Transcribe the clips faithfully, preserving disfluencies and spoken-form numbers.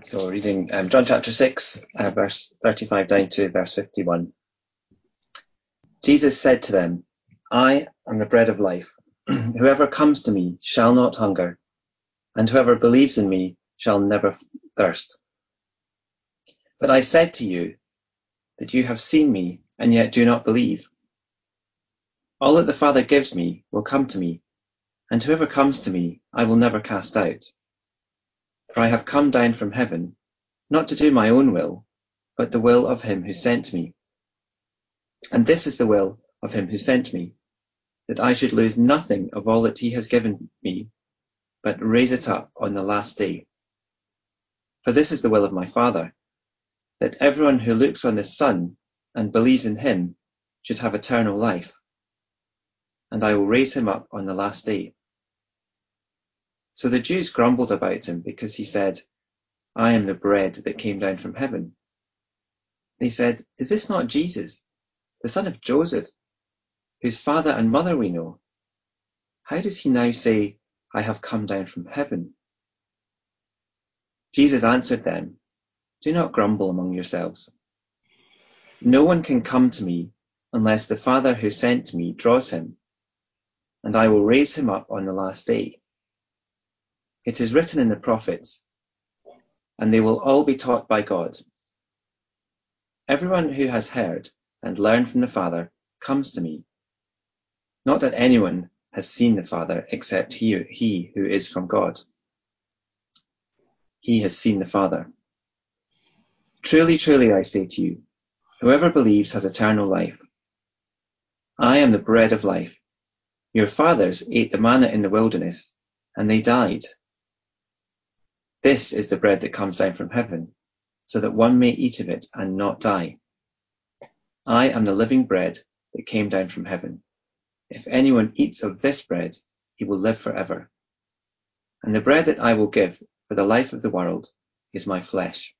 So reading um, John chapter six, uh, verse thirty-five down to verse fifty-one. Jesus said to them, I am the bread of life. Whoever comes to me shall not hunger, and whoever believes in me shall never thirst. But I said to you that you have seen me and yet do not believe. All that the Father gives me will come to me, and whoever comes to me I will never cast out. For I have come down from heaven, not to do my own will, but the will of him who sent me. And this is the will of him who sent me, that I should lose nothing of all that he has given me, but raise it up on the last day. For this is the will of my Father, that everyone who looks on the Son and believes in him should have eternal life, and I will raise him up on the last day. So the Jews grumbled about him because he said, I am the bread that came down from heaven. They said, is this not Jesus, the son of Joseph, whose father and mother we know? How does he now say, I have come down from heaven? Jesus answered them, do not grumble among yourselves. No one can come to me unless the Father who sent me draws him, and I will raise him up on the last day. It is written in the prophets, and they will all be taught by God. Everyone who has heard and learned from the Father comes to me. Not that anyone has seen the Father except he, he who is from God. He has seen the Father. Truly, truly, I say to you, whoever believes has eternal life. I am the bread of life. Your fathers ate the manna in the wilderness, and they died. This is the bread that comes down from heaven, so that one may eat of it and not die. I am the living bread that came down from heaven. If anyone eats of this bread, he will live forever. And the bread that I will give for the life of the world is my flesh.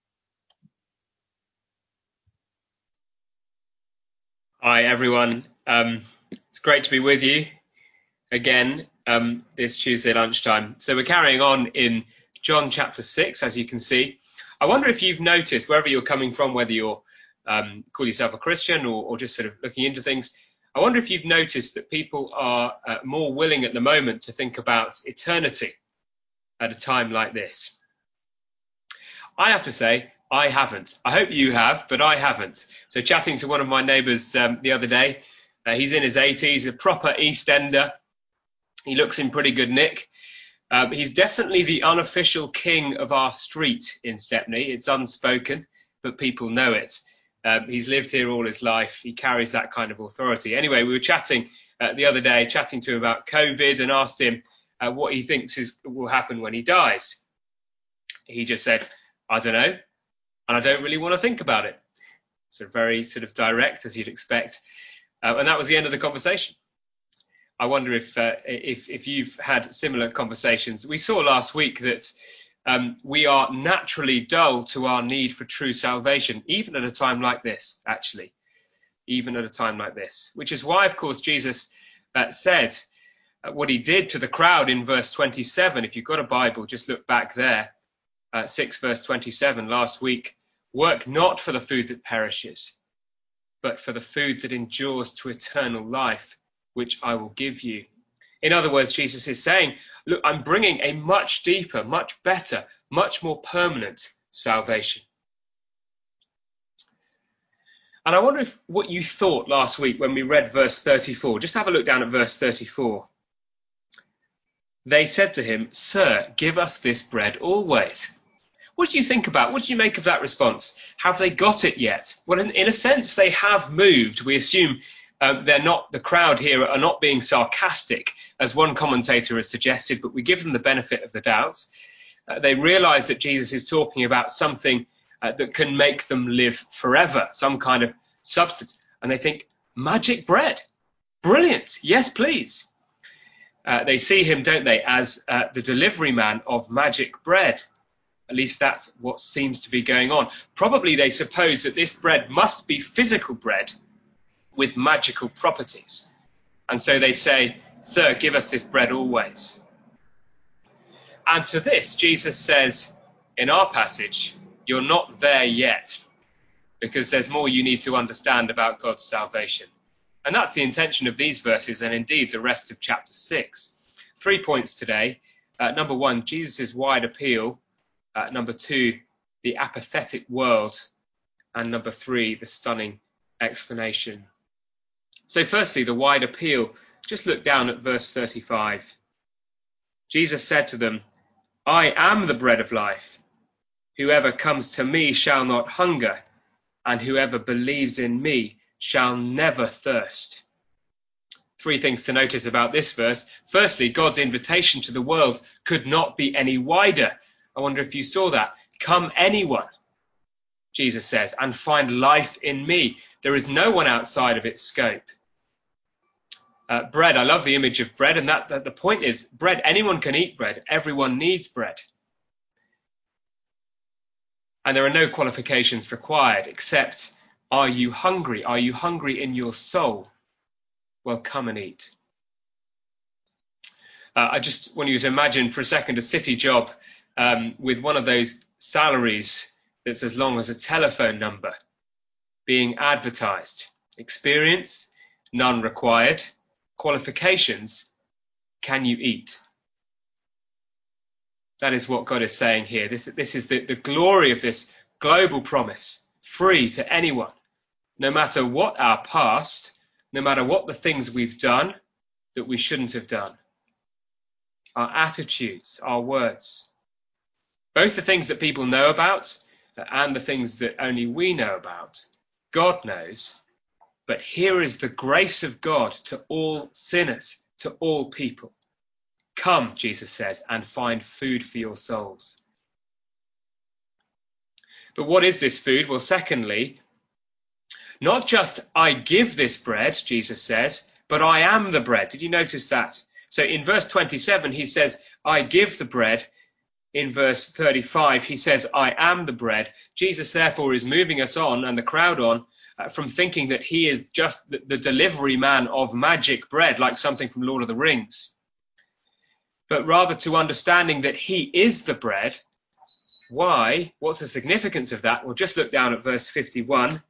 Hi, everyone. Um, it's great to be with you again um, this Tuesday lunchtime. So we're carrying on in John chapter six, as you can see. I wonder if you've noticed, wherever you're coming from, whether you're um, call yourself a Christian or, or just sort of looking into things, I wonder if you've noticed that people are uh, more willing at the moment to think about eternity at a time like this. I have to say, I haven't. I hope you have, but I haven't. So chatting to one of my neighbours um, the other day, uh, he's in his eighties, a proper East Ender. He looks in pretty good nick. Uh, he's definitely the unofficial king of our street in Stepney. It's unspoken, but people know it. Um, he's lived here all his life. He carries that kind of authority. Anyway, we were chatting uh, the other day, chatting to him about COVID and asked him uh, what he thinks is, will happen when he dies. He just said, I don't know, and I don't really want to think about it. So very sort of direct, as you'd expect. Uh, and that was the end of the conversation. I wonder if, uh, if, if you've had similar conversations. We saw last week that um, we are naturally dull to our need for true salvation, even at a time like this, actually, even at a time like this, which is why, of course, Jesus uh, said uh, what he did to the crowd in verse twenty-seven. If you've got a Bible, just look back there. Uh, six verse twenty-seven last week, work not for the food that perishes, but for the food that endures to eternal life, which I will give you. In other words, Jesus is saying, look, I'm bringing a much deeper, much better, much more permanent salvation. And I wonder if what you thought last week when we read verse thirty-four, just have a look down at verse thirty-four. They said to him, Sir, give us this bread always. What do you think about? What do you make of that response? Have they got it yet? Well, in, in a sense, they have moved. We assume uh, they're not, the crowd here are not being sarcastic, as one commentator has suggested, but we give them the benefit of the doubt. Uh, they realize that Jesus is talking about something uh, that can make them live forever, some kind of substance. And they think, magic bread. Brilliant. Yes, please. Uh, they see him, don't they, as uh, the delivery man of magic bread. At least that's what seems to be going on. Probably they suppose that this bread must be physical bread with magical properties. And so they say, Sir, give us this bread always. And to this, Jesus says, in our passage, you're not there yet, because there's more you need to understand about God's salvation. And that's the intention of these verses, and indeed the rest of chapter six. Three points today. Uh, number one, Jesus' wide appeal. Uh, number two, the apathetic world. And number three, the stunning explanation. So firstly, the wide appeal. Just look down at verse thirty-five. Jesus said to them, I am the bread of life. Whoever comes to me shall not hunger, and whoever believes in me shall never thirst. Three things to notice about this verse. Firstly, God's invitation to the world could not be any wider. I wonder if you saw that. Come anyone, Jesus says, and find life in me. There is no one outside of its scope. Uh, bread, I love the image of bread, and that, that the point is bread, anyone can eat bread. Everyone needs bread. And there are no qualifications required except, are you hungry? Are you hungry in your soul? Well, come and eat. Uh, I just want you to imagine for a second a city job um, with one of those salaries that's as long as a telephone number being advertised. Experience, none required. Qualifications, can you eat? That is what God is saying here. This, this is the, the glory of this global promise, free to anyone, no matter what our past, no matter what the things we've done that we shouldn't have done, our attitudes, our words, both the things that people know about and the things that only we know about. God knows, but here is the grace of God to all sinners, to all people. Come, Jesus says, and find food for your souls. But what is this food? Well, secondly, not just I give this bread, Jesus says, but I am the bread. Did you notice that? So in verse twenty-seven, he says, I give the bread. In verse thirty-five, he says, I am the bread. Jesus, therefore, is moving us on and the crowd on uh, from thinking that he is just the, the delivery man of magic bread, like something from Lord of the Rings, but rather to understanding that he is the bread. Why? What's the significance of that? Well, just look down at verse fifty-one.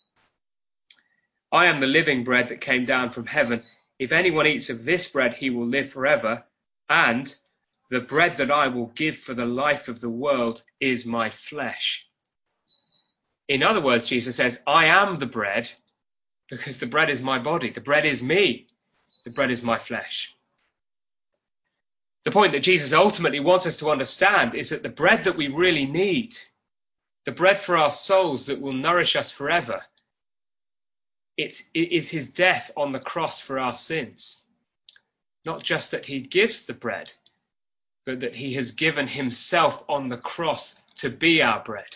I am the living bread that came down from heaven. If anyone eats of this bread, he will live forever. And the bread that I will give for the life of the world is my flesh. In other words, Jesus says, I am the bread because the bread is my body. The bread is me. The bread is my flesh. The point that Jesus ultimately wants us to understand is that the bread that we really need, the bread for our souls that will nourish us forever, it's, it is his death on the cross for our sins. Not just that he gives the bread, but that he has given himself on the cross to be our bread.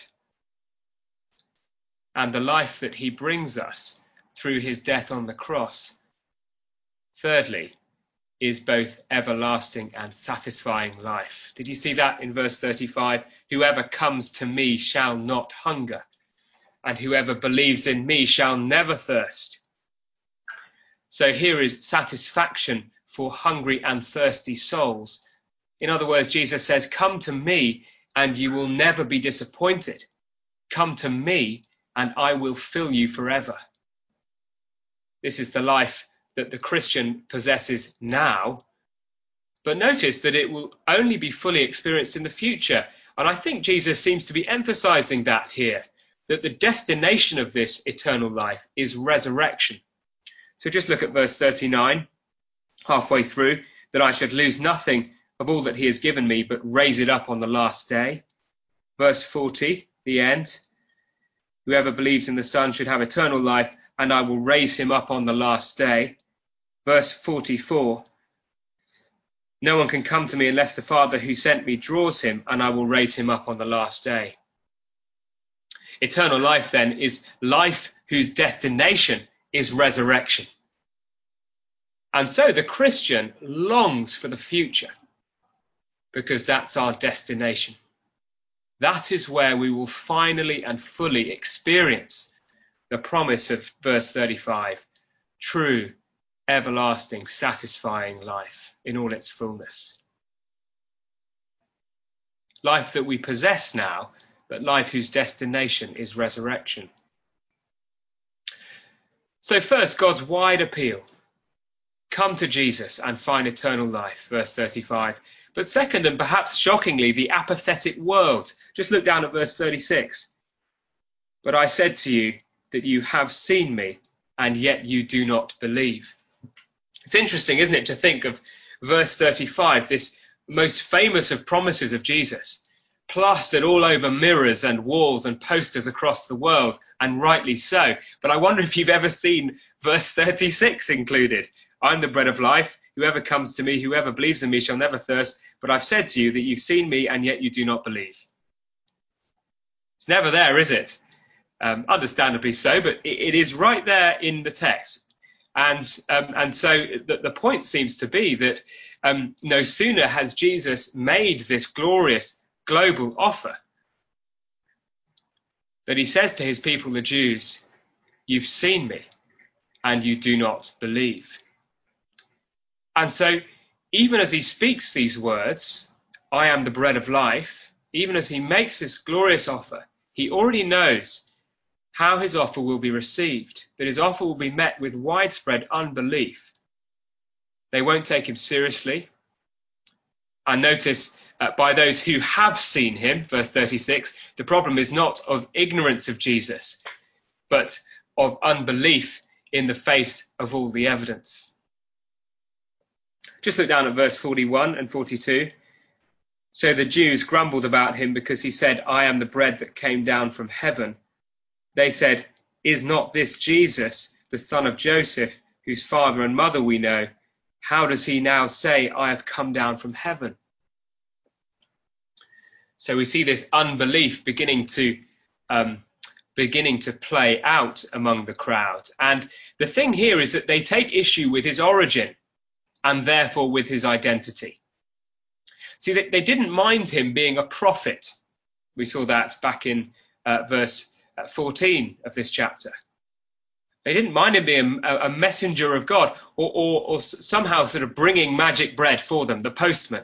And the life that he brings us through his death on the cross, thirdly, is both everlasting and satisfying life. Did you see that in verse thirty-five? Whoever comes to me shall not hunger, and whoever believes in me shall never thirst. So here is satisfaction for hungry and thirsty souls. In other words, Jesus says, come to me and you will never be disappointed. Come to me and I will fill you forever. This is the life that the Christian possesses now. But notice that it will only be fully experienced in the future. And I think Jesus seems to be emphasizing that here, that the destination of this eternal life is resurrection. So just look at verse thirty-nine, halfway through, that I should lose nothing of all that he has given me, but raise it up on the last day. Verse forty, the end. Whoever believes in the Son should have eternal life, and I will raise him up on the last day. Verse forty-four, no one can come to me unless the Father who sent me draws him, and I will raise him up on the last day. Eternal life, then, is life whose destination is resurrection. And so the Christian longs for the future, because that's our destination. That is where we will finally and fully experience the promise of verse thirty-five, true, everlasting, satisfying life in all its fullness. life that we possess now, but life whose destination is resurrection. So first, God's wide appeal. Come to Jesus and find eternal life, verse thirty-five. But second, and perhaps shockingly, the apathetic world. Just look down at verse thirty-six. But I said to you that you have seen me, and yet you do not believe. It's interesting, isn't it, to think of verse thirty-five, this most famous of promises of Jesus, plastered all over mirrors and walls and posters across the world, and rightly so. But I wonder if you've ever seen verse thirty-six included. I'm the bread of life. Whoever comes to me, whoever believes in me shall never thirst. But I've said to you that you've seen me, and yet you do not believe. It's never there, is it? Um, understandably so, but it, it is right there in the text. And um, and so the, the point seems to be that um, no sooner has Jesus made this glorious global offer that he says to his people, the Jews, you've seen me and you do not believe. And so even as he speaks these words, I am the bread of life, even as he makes this glorious offer, he already knows how his offer will be received, that his offer will be met with widespread unbelief. They won't take him seriously. And notice uh, by those who have seen him, verse thirty-six, the problem is not of ignorance of Jesus, but of unbelief in the face of all the evidence. Just look down at verse forty-one and forty-two. So the Jews grumbled about him because he said, I am the bread that came down from heaven. They said, is not this Jesus, the son of Joseph, whose father and mother we know? How does he now say, I have come down from heaven? So we see this unbelief beginning to um, beginning to play out among the crowd. And the thing here is that they take issue with his origin and therefore with his identity. See, they, they didn't mind him being a prophet. We saw that back in uh, verse fourteen of this chapter. They didn't mind him being a, a messenger of God, or, or, or somehow sort of bringing magic bread for them, the postman.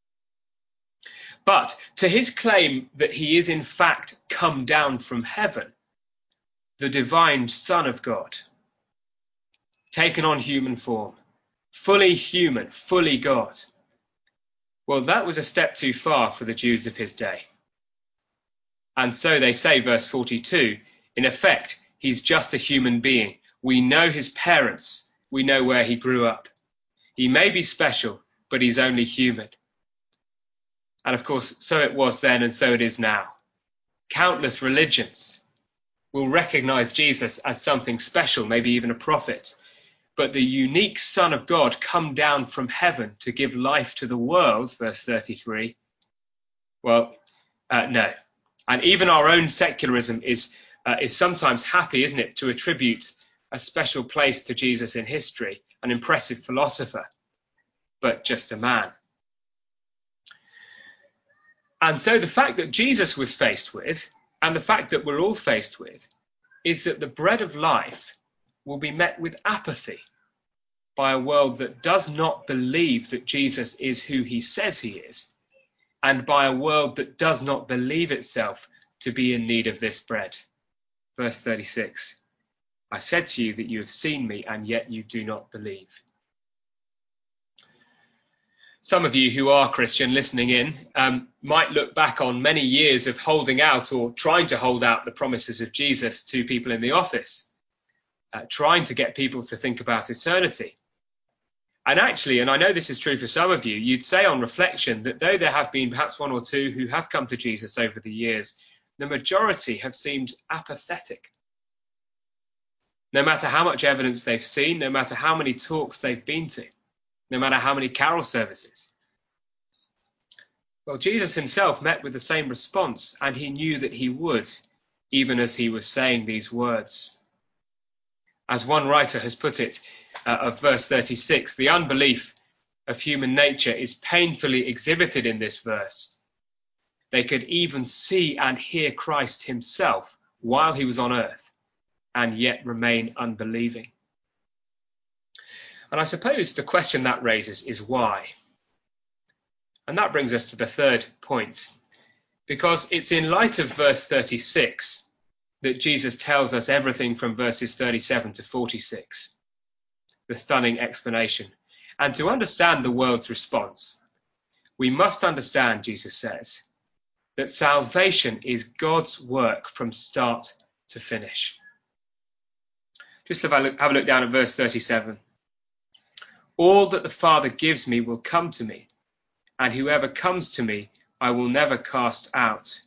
But to his claim that he is in fact come down from heaven, the divine Son of God, taken on human form, fully human, fully God, well, that was a step too far for the Jews of his day. And so they say, verse forty-two, in effect, he's just a human being. We know his parents. We know where he grew up. He may be special, but he's only human. And of course, so it was then and so it is now. Countless religions will recognize Jesus as something special, maybe even a prophet. But the unique Son of God come down from heaven to give life to the world, verse thirty-three, well, uh, no. And even our own secularism is uh, is sometimes happy, isn't it, to attribute a special place to Jesus in history, an impressive philosopher, but just a man. And so the fact that Jesus was faced with, and the fact that we're all faced with, is that the bread of life will be met with apathy by a world that does not believe that Jesus is who he says he is, and by a world that does not believe itself to be in need of this bread. Verse thirty-six, I said to you that you have seen me, and yet you do not believe. Some of you who are Christian listening in um, might look back on many years of holding out or trying to hold out the promises of Jesus to people in the office, uh, trying to get people to think about eternity. And actually, and I know this is true for some of you, you'd say on reflection that though there have been perhaps one or two who have come to Jesus over the years, the majority have seemed apathetic. No matter how much evidence they've seen, no matter how many talks they've been to, no matter how many carol services. Well, Jesus himself met with the same response, and he knew that he would, even as he was saying these words. As one writer has put it, uh, of verse thirty-six, the unbelief of human nature is painfully exhibited in this verse. They could even see and hear Christ himself while he was on earth, and yet remain unbelieving. And I suppose the question that raises is why? And that brings us to the third point. because it's in light of verse thirty-six that Jesus tells us everything from verses thirty-seven to forty-six, the stunning explanation. And to understand the world's response, we must understand, Jesus says, that salvation is God's work from start to finish. Just have a look, have a look down at verse thirty-seven. All that the Father gives me will come to me, and whoever comes to me I will never cast out.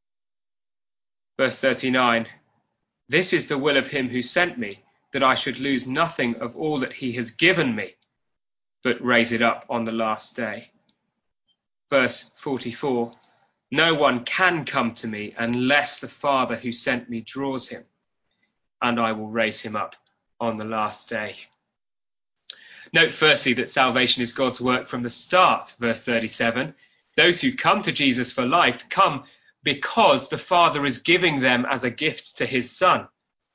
Verse thirty-nine. This is the will of him who sent me, that I should lose nothing of all that he has given me, but raise it up on the last day. Verse forty-four. No one can come to me unless the Father who sent me draws him, and I will raise him up on the last day. Note firstly that salvation is God's work from the start, verse thirty-seven. Those who come to Jesus for life come because the Father is giving them as a gift to his Son.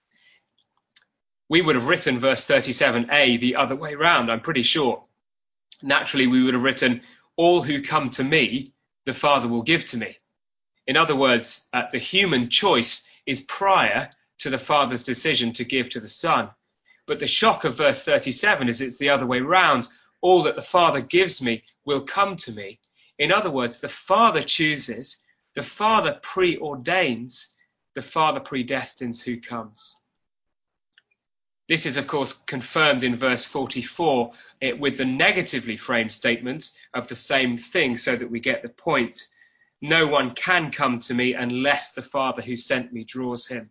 We would have written verse thirty-seven a the other way round, I'm pretty sure. Naturally, we would have written, all who come to me, the Father will give to me. In other words, uh, the human choice is prior to the Father's decision to give to the Son. But the shock of verse thirty-seven is it's the other way round. All that the Father gives me will come to me. In other words, the Father chooses, the Father preordains, the Father predestines who comes. This is, of course, confirmed in verse forty-four it, with the negatively framed statement of the same thing, so that we get the point. No one can come to me unless the Father who sent me draws him.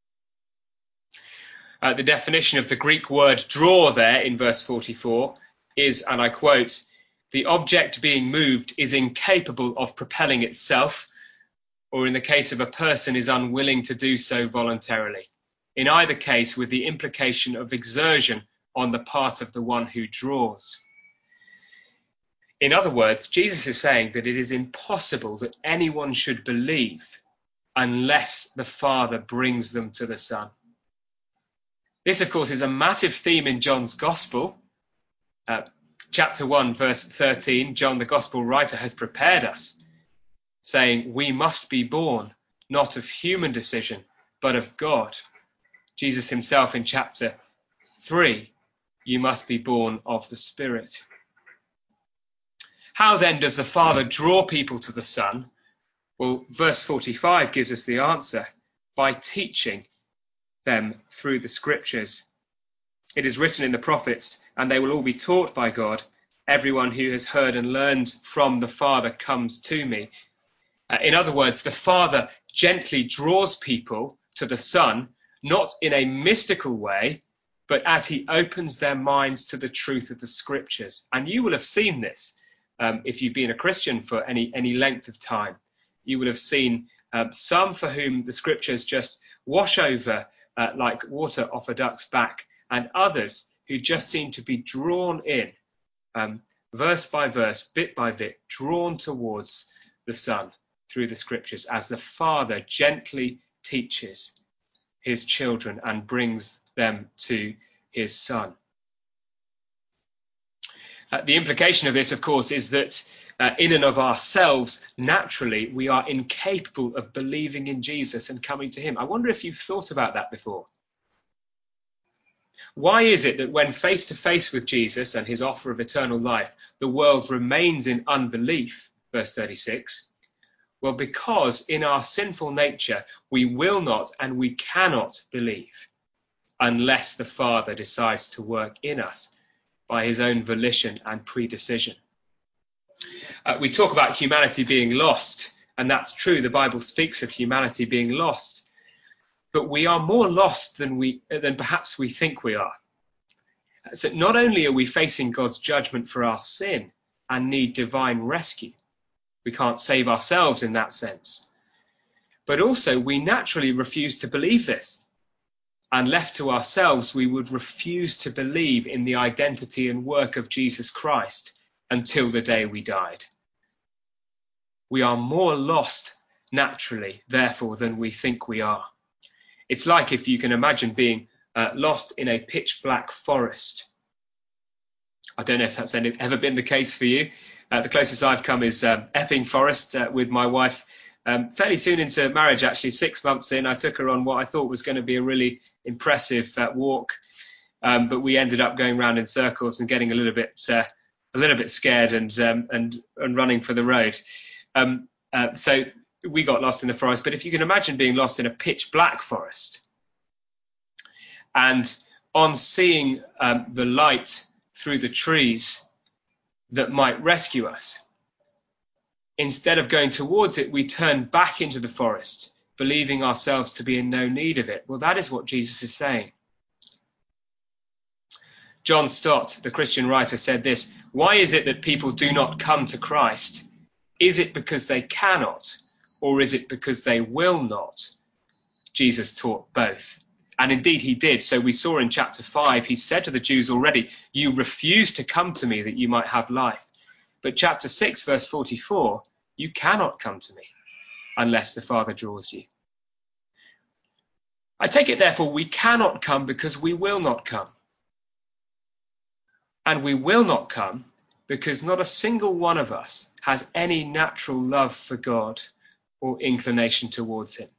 Uh, the definition of the Greek word draw there in verse forty-four is, and I quote, the object being moved is incapable of propelling itself, or in the case of a person is unwilling to do so voluntarily. In either case, with the implication of exertion on the part of the one who draws. In other words, Jesus is saying that it is impossible that anyone should believe unless the Father brings them to the Son. This, of course, is a massive theme in John's Gospel. Uh, chapter one, verse thirteen, John, the Gospel writer, has prepared us, saying, we must be born, not of human decision, but of God. Jesus himself in chapter three, you must be born of the Spirit. How then does the Father draw people to the Son? Well, verse forty-five gives us the answer, by teaching them through the Scriptures. It is written in the prophets, and they will all be taught by God. Everyone who has heard and learned from the Father comes to me. Uh, in other words, the Father gently draws people to the Son, not in a mystical way, but as he opens their minds to the truth of the Scriptures. And you will have seen this um, if you've been a Christian for any, any length of time. You will have seen um, some for whom the Scriptures just wash over uh, like water off a duck's back, and others who just seem to be drawn in, um, verse by verse, bit by bit, drawn towards the Son through the Scriptures as the Father gently teaches his children and brings them to his Son. Uh, the implication of this, of course, is that uh, in and of ourselves, naturally, we are incapable of believing in Jesus and coming to him. I wonder if you've thought about that before. Why is it that when face to face with Jesus and his offer of eternal life, the world remains in unbelief, verse thirty-six? Well, because in our sinful nature, we will not and we cannot believe unless the Father decides to work in us by his own volition and predecision. Uh, we talk about humanity being lost, and that's true. The Bible speaks of humanity being lost, but we are more lost than we than perhaps we think we are. So not only are we facing God's judgment for our sin and need divine rescue, we can't save ourselves in that sense, but also we naturally refuse to believe this. And left to ourselves, we would refuse to believe in the identity and work of Jesus Christ until the day we died. We are more lost naturally, therefore, than we think we are. It's like if you can imagine being uh, lost in a pitch black forest. I don't know if that's ever been the case for you. Uh, the closest I've come is uh, Epping Forest uh, with my wife Um, fairly soon into marriage, actually, six months in, I took her on what I thought was going to be a really impressive uh, walk, um, but we ended up going round in circles and getting a little bit uh, a little bit scared and um, and and running for the road. Um, uh, so we got lost in the forest. But if you can imagine being lost in a pitch black forest, and on seeing um, the light through the trees that might rescue us, instead of going towards it, we turn back into the forest, believing ourselves to be in no need of it. Well, that is what Jesus is saying. John Stott, the Christian writer, said this: "Why is it that people do not come to Christ? Is it because they cannot, or is it because they will not?" Jesus taught both. And indeed he did. So we saw in chapter five, he said to the Jews already, "You refuse to come to me that you might have life." But chapter six, verse forty-four, "You cannot come to me unless the Father draws you." I take it, therefore, we cannot come because we will not come. And we will not come because not a single one of us has any natural love for God or inclination towards him.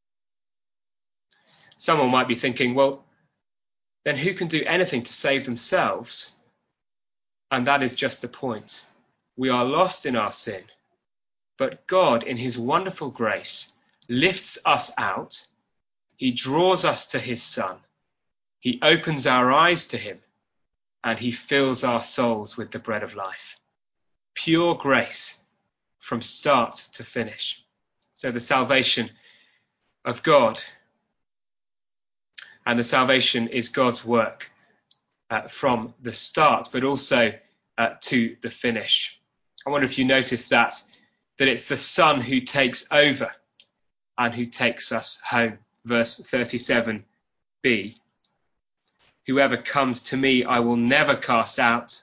Someone might be thinking, well, then who can do anything to save themselves? And that is just the point. We are lost in our sin, but God, in his wonderful grace, lifts us out. He draws us to his Son. He opens our eyes to him, and he fills our souls with the bread of life. Pure grace from start to finish. So the salvation of God, and the salvation is God's work uh, from the start, but also uh, to the finish. I wonder if you noticed that, that it's the Son who takes over and who takes us home. Verse thirty-seven b, "Whoever comes to me, I will never cast out."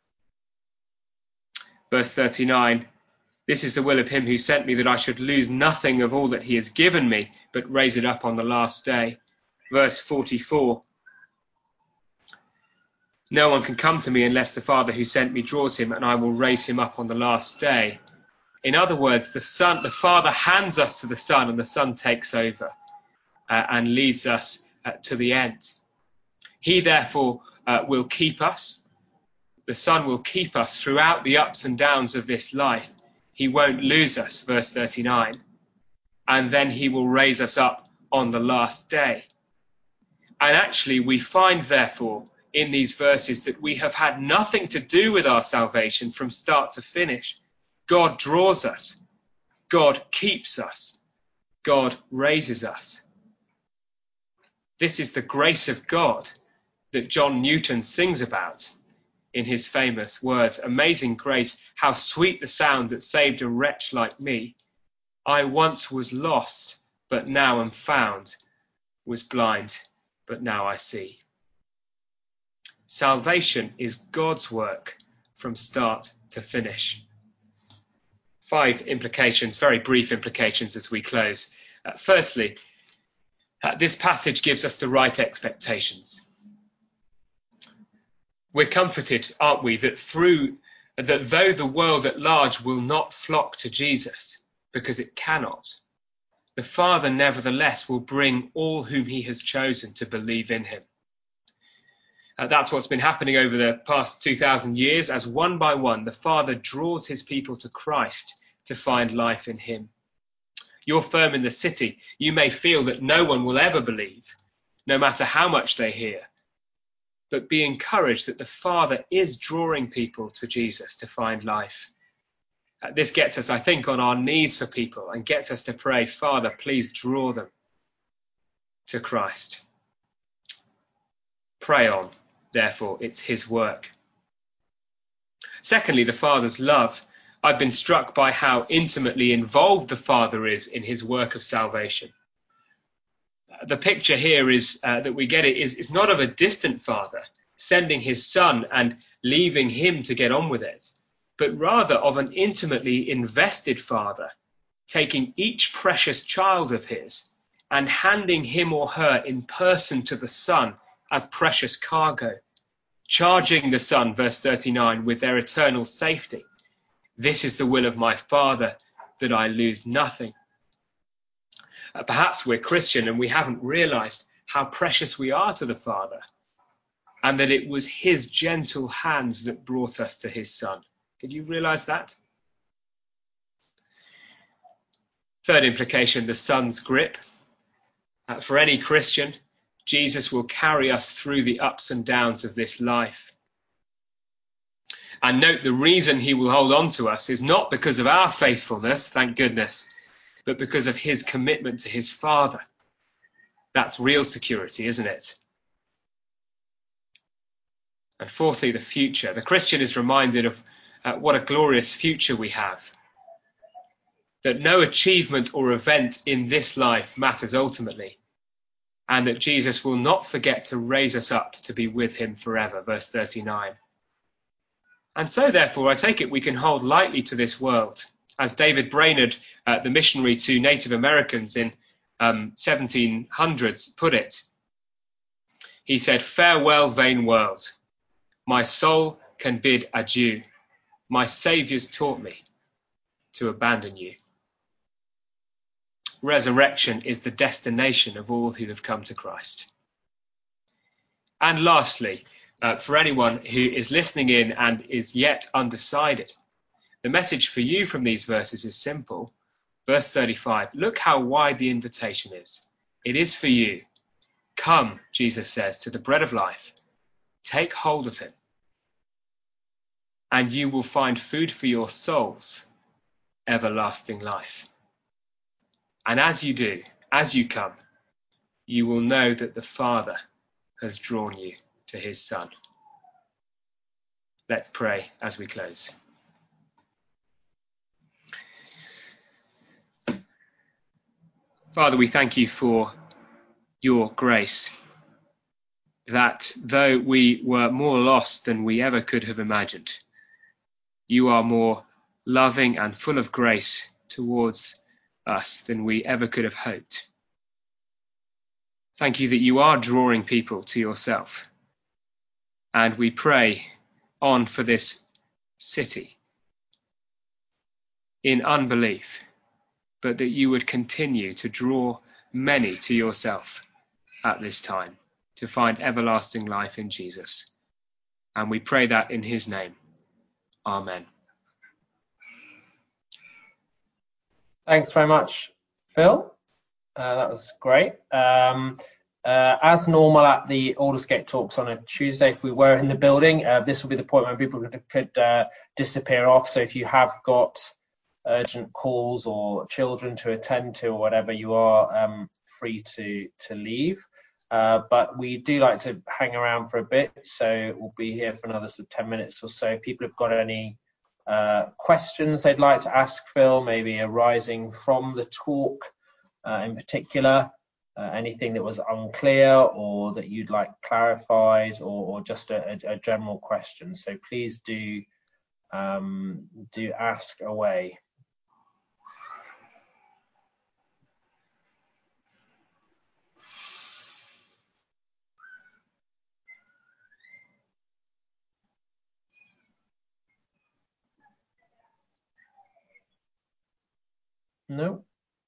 Verse thirty-nine, "This is the will of him who sent me, that I should lose nothing of all that he has given me, but raise it up on the last day." Verse forty-four, "No one can come to me unless the Father who sent me draws him, and I will raise him up on the last day." In other words, the Son, the Father hands us to the Son, and the Son takes over uh, and leads us uh, to the end. He therefore uh, will keep us. The Son will keep us throughout the ups and downs of this life. He won't lose us, verse thirty-nine. And then he will raise us up on the last day. And actually we find, therefore, in these verses that we have had nothing to do with our salvation from start to finish. God draws us. God keeps us. God raises us. This is the grace of God that John Newton sings about in his famous words, "Amazing grace, how sweet the sound that saved a wretch like me. I once was lost, but now am found, was blind, but now I see." Salvation is God's work from start to finish. Five implications, very brief implications as we close. Uh, firstly, uh, this passage gives us the right expectations. We're comforted, aren't we, that through that though the world at large will not flock to Jesus because it cannot, the Father nevertheless will bring all whom he has chosen to believe in him. Uh, that's what's been happening over the past two thousand years, as one by one the Father draws his people to Christ to find life in him. You're firm in the city. You may feel that no one will ever believe, no matter how much they hear. But be encouraged that the Father is drawing people to Jesus to find life. Uh, this gets us, I think, on our knees for people and gets us to pray, "Father, please draw them to Christ." Pray on, therefore, it's his work. Secondly, the Father's love. I've been struck by how intimately involved the Father is in his work of salvation. Uh, the picture here is uh, that we get it is, is not of a distant Father sending his Son and leaving him to get on with it, but rather of an intimately invested Father taking each precious child of his and handing him or her in person to the Son as precious cargo, charging the Son, verse thirty-nine, with their eternal safety. "This is the will of my Father, that I lose nothing, Uh, perhaps we're Christian and we haven't realized how precious we are to the Father, and that it was his gentle hands that brought us to his Son. Did you realize that? Third implication, the Son's grip. Uh, for any Christian, Jesus will carry us through the ups and downs of this life. And note, the reason he will hold on to us is not because of our faithfulness, thank goodness, but because of his commitment to his Father. That's real security, isn't it? And fourthly, the future. The Christian is reminded of uh, what a glorious future we have. That no achievement or event in this life matters ultimately, and that Jesus will not forget to raise us up to be with him forever, verse thirty-nine. And so, therefore, I take it we can hold lightly to this world. As David Brainerd, uh, the missionary to Native Americans in um, seventeen hundreds, put it, he said, "Farewell, vain world. My soul can bid adieu. My Saviour's taught me to abandon you." Resurrection is the destination of all who have come to Christ. And lastly, uh, for anyone who is listening in and is yet undecided, the message for you from these verses is simple. Verse thirty-five, look how wide the invitation is. It is for you. Come, Jesus says, to the bread of life. Take hold of him, and you will find food for your souls, everlasting life. And as you do, as you come, you will know that the Father has drawn you to his Son. Let's pray as we close. Father, we thank you for your grace, that though we were more lost than we ever could have imagined, you are more loving and full of grace towards us than we ever could have hoped. Thank you that you are drawing people to yourself. And we pray on for this city in unbelief, but that you would continue to draw many to yourself at this time, to find everlasting life in Jesus. And we pray that in his name. Amen. Thanks very much, Phil. Uh, that was great. Um, uh, as normal at the Aldersgate talks on a Tuesday, if we were in the building, uh, this will be the point where people could, could uh, disappear off. So if you have got urgent calls or children to attend to or whatever, you are um, free to to leave. Uh, but we do like to hang around for a bit, so we'll be here for another sort of ten minutes or so. If people have got any uh, questions they'd like to ask Phil, maybe arising from the talk uh, in particular, uh, anything that was unclear or that you'd like clarified, or, or just a, a, a general question, so please do um, do ask away. No?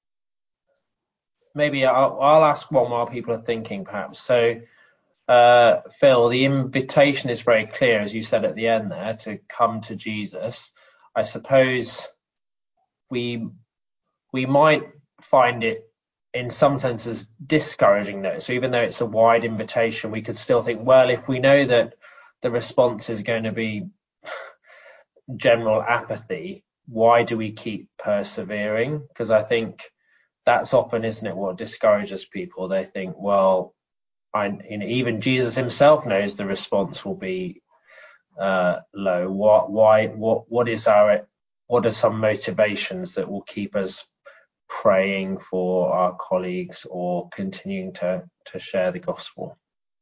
Maybe I'll, I'll ask one while people are thinking, perhaps. So, uh, Phil, the invitation is very clear, as you said at the end there, to come to Jesus. I suppose we we might find it in some senses discouraging, though. So even though it's a wide invitation, we could still think, well, if we know that the response is going to be general apathy, why do we keep persevering? Because I think that's often, isn't it, what discourages people. They think, well, I, you know, even Jesus himself knows the response will be uh, low. What, why, what, what is our, what are some motivations that will keep us praying for our colleagues or continuing to to share the gospel?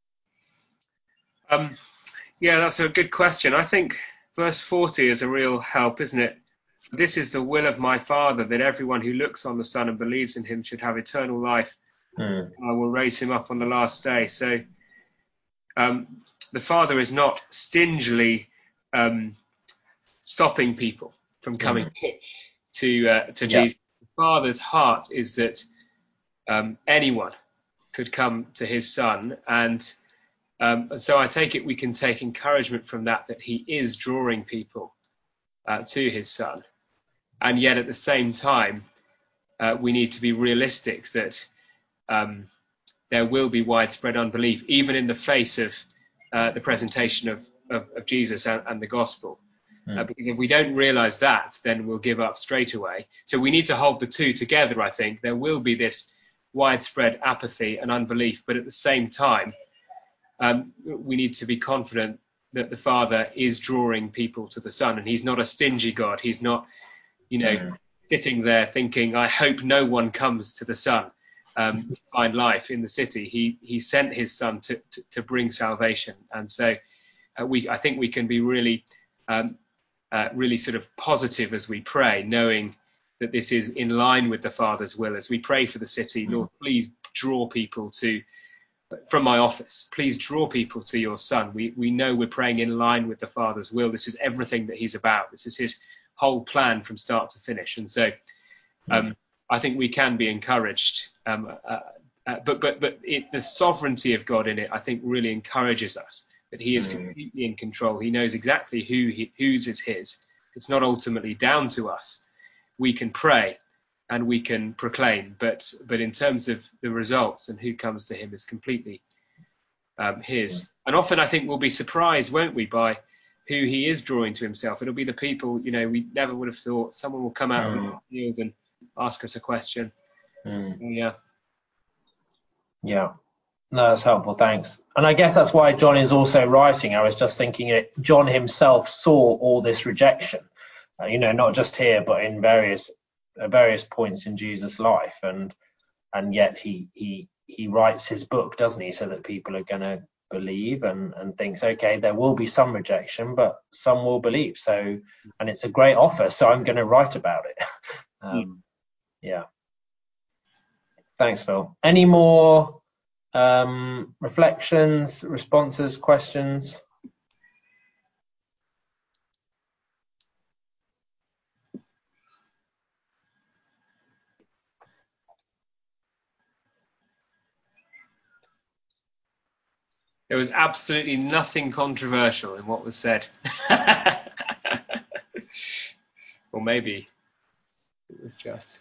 Um, yeah, that's a good question. I think verse forty is a real help, isn't it? This is the will of my Father, that everyone who looks on the Son and believes in him should have eternal life. Mm. I will raise him up on the last day. So um, the Father is not stingily um, stopping people from coming mm. to to, uh, to yeah. Jesus. The Father's heart is that um, anyone could come to his son. And um, so I take it we can take encouragement from that, that he is drawing people uh, to his son. And yet at the same time, uh, we need to be realistic that um, there will be widespread unbelief, even in the face of uh, the presentation of, of, of Jesus and, and the gospel. Mm. Uh, because if we don't realize that, then we'll give up straight away. So we need to hold the two together, I think. There will be this widespread apathy and unbelief, but at the same time, um, we need to be confident that the Father is drawing people to the Son, and he's not a stingy God. He's not, you know, mm. sitting there thinking, I hope no one comes to the Son um, to find life in the city. He he sent his Son to, to, to bring salvation. And so uh, we, I think we can be really, um, uh, really sort of positive as we pray, knowing that this is in line with the Father's will. As we pray for the city, Lord, please draw people to, from my office, please draw people to your Son. We we know we're praying in line with the Father's will. This is everything that he's about. This is his whole plan from start to finish. And so um, I think we can be encouraged. Um, uh, uh, but but but it, the sovereignty of God in it, I think, really encourages us that he is completely in control. He knows exactly who he, whose is his. It's not ultimately down to us. We can pray and we can proclaim, but but in terms of the results and who comes to him is completely um, his. And often I think we'll be surprised, won't we, by who he is drawing to himself. It'll be the people, you know, we never would have thought. Someone will come out mm. of the field and ask us a question. Mm. Yeah. Yeah. No, that's helpful. Thanks. And I guess that's why John is also writing. I was just thinking it, John himself saw all this rejection, uh, you know, not just here, but in various uh, various points in Jesus' life. And and yet he he he writes his book, doesn't he, so that people are going to believe and, and thinks, okay, there will be some rejection, but some will believe. So, and it's a great offer, so I'm going to write about it. um, mm. Yeah. Thanks, Phil. Any more um, reflections, responses, questions? There was absolutely nothing controversial in what was said. Or maybe it was just.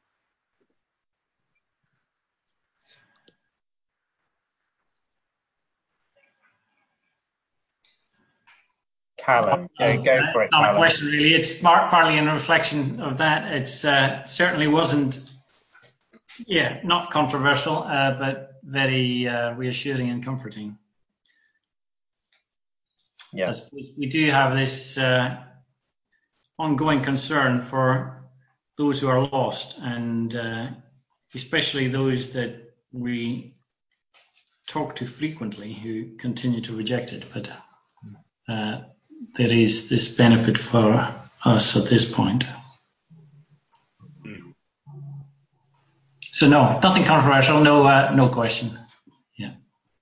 Callum, go, um, go for it, It's not Callum. a question, really. It's partly in reflection of that. It's uh, certainly wasn't, yeah, not controversial, uh, but very uh, reassuring and comforting. Yeah. I suppose we do have this uh, ongoing concern for those who are lost, and uh, especially those that we talk to frequently who continue to reject it. But uh, there is this benefit for us at this point. Mm. So no, nothing controversial, no, uh, no question. Yeah.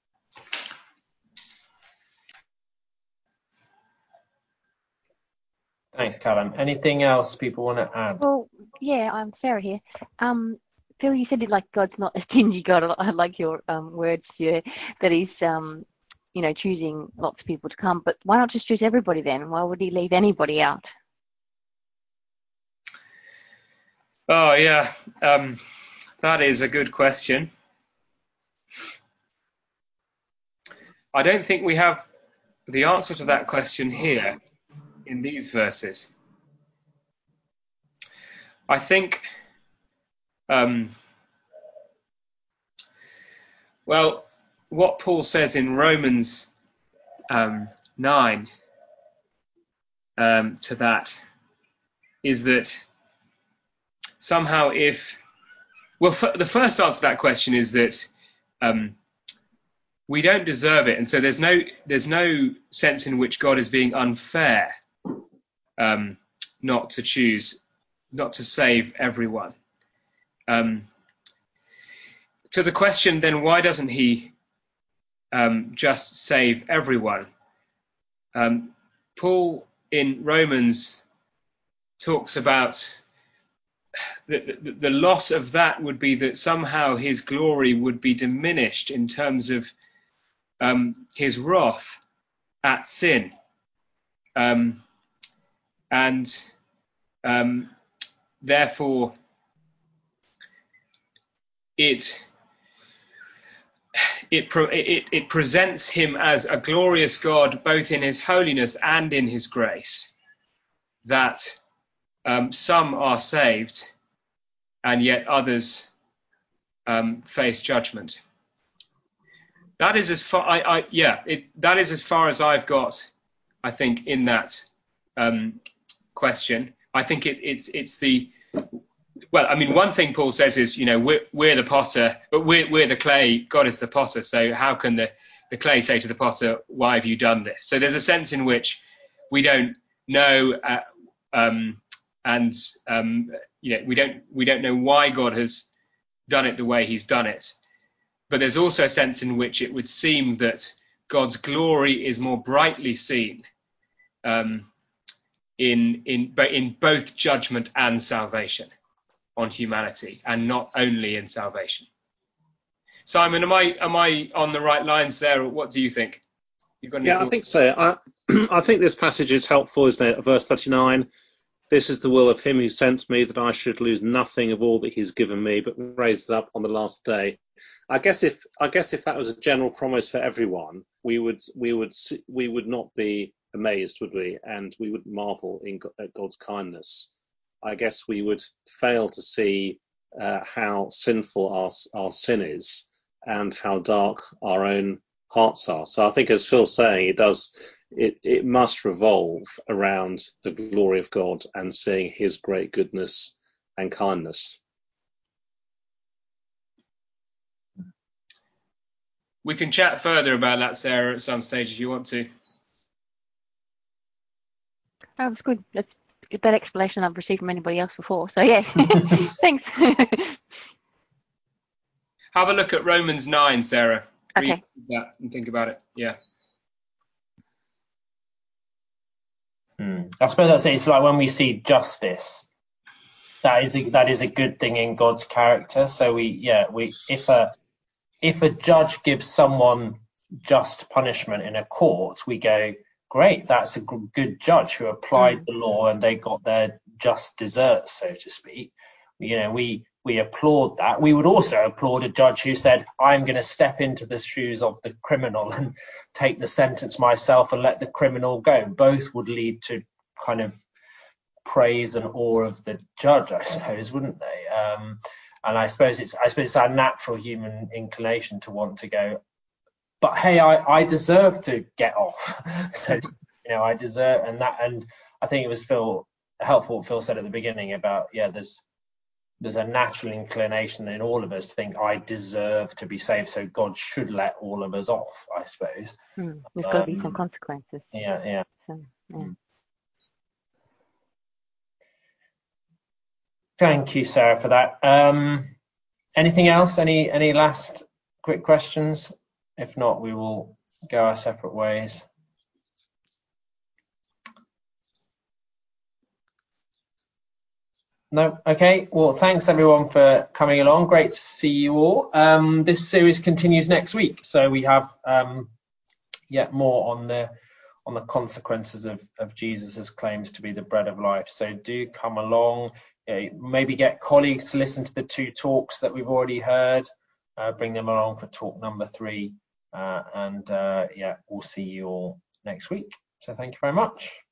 Thanks, Callum. Anything else people want to add? Well, yeah, I'm Sarah here. Um, Phil, you said it like God's not a stingy God. I like your um, words here, that he's, um, you know, choosing lots of people to come. But why not just choose everybody then? Why would he leave anybody out? Oh, yeah, um, that is a good question. I don't think we have the answer to that question here in these verses. I think, um, well, what Paul says in Romans um, nine um, to that is that somehow if, well, f- the first answer to that question is that um, we don't deserve it, and so there's no there's no sense in which God is being unfair um, not to choose, not to save everyone. Um, to the question, then, why doesn't he um, just save everyone? Um, Paul in Romans talks about the, the, the loss of that would be that somehow his glory would be diminished in terms of um, his wrath at sin. Um, and um, therefore, it, it, it, it presents him as a glorious God, both in his holiness and in his grace, that um, some are saved and yet others um, face judgment. That is as far, I, I yeah, it, that is as far as I've got, I think, in that um, question. I think it, it's it's the, well, I mean, one thing Paul says is, you know, we're, we're the potter, but we're, we're the clay, God is the potter. So how can the, the clay say to the potter, why have you done this? So there's a sense in which we don't know, uh, um, and um, you know, we don't we don't know why God has done it the way he's done it. But there's also a sense in which it would seem that God's glory is more brightly seen um, in in in both judgment and salvation on humanity, and not only in salvation. Simon, am I am I on the right lines there, or what do you think? You've got any Yeah, thoughts? I think so. I, I think this passage is helpful, isn't it? Verse thirty-nine. This is the will of him who sent me, that I should lose nothing of all that he's given me, but raise it up on the last day. I guess if I guess if that was a general promise for everyone, we would we would we would not be amazed, would we? And we would marvel in at God's kindness. I guess we would fail to see uh, how sinful our our sin is and how dark our own hearts are. So I think, as Phil's saying, it does. It, it must revolve around the glory of God and seeing his great goodness and kindness. We can chat further about that, Sarah, at some stage if you want to. That was good. That's a better explanation I've received from anybody else before. So yeah, thanks. Have a look at Romans nine, Sarah. Okay. Read that and think about it. Yeah. Hmm. I suppose I'd say it's like when we see justice, that is a, that is a good thing in God's character. So we, yeah, we if a if a judge gives someone just punishment in a court, we go, great, that's a good judge who applied mm. the law and they got their just deserts, so to speak. You know, we we applaud that. We would also applaud a judge who said, I'm going to step into the shoes of the criminal and take the sentence myself and let the criminal go. Both would lead to kind of praise and awe of the judge, I suppose, wouldn't they? Um, and I suppose it's I suppose it's our natural human inclination to want to go, but hey, I, I deserve to get off. So, you know, I deserve, and that, and I think it was Phil helpful what Phil said at the beginning about, yeah, there's there's a natural inclination in all of us to think I deserve to be saved, so God should let all of us off, I suppose. Mm, there's got to um, be some consequences. Yeah, yeah. So, yeah. Mm. Thank you, Sarah, for that. Um, anything else? Any any last quick questions? If not, we will go our separate ways. No? Okay. Well, thanks everyone for coming along. Great to see you all. Um, this series continues next week, so we have um, yet more on the on the consequences of, of Jesus's claims to be the bread of life. So do come along. Uh, maybe get colleagues to listen to the two talks that we've already heard. Uh, bring them along for talk number three. Uh, and uh, yeah, we'll see you all next week. So thank you very much.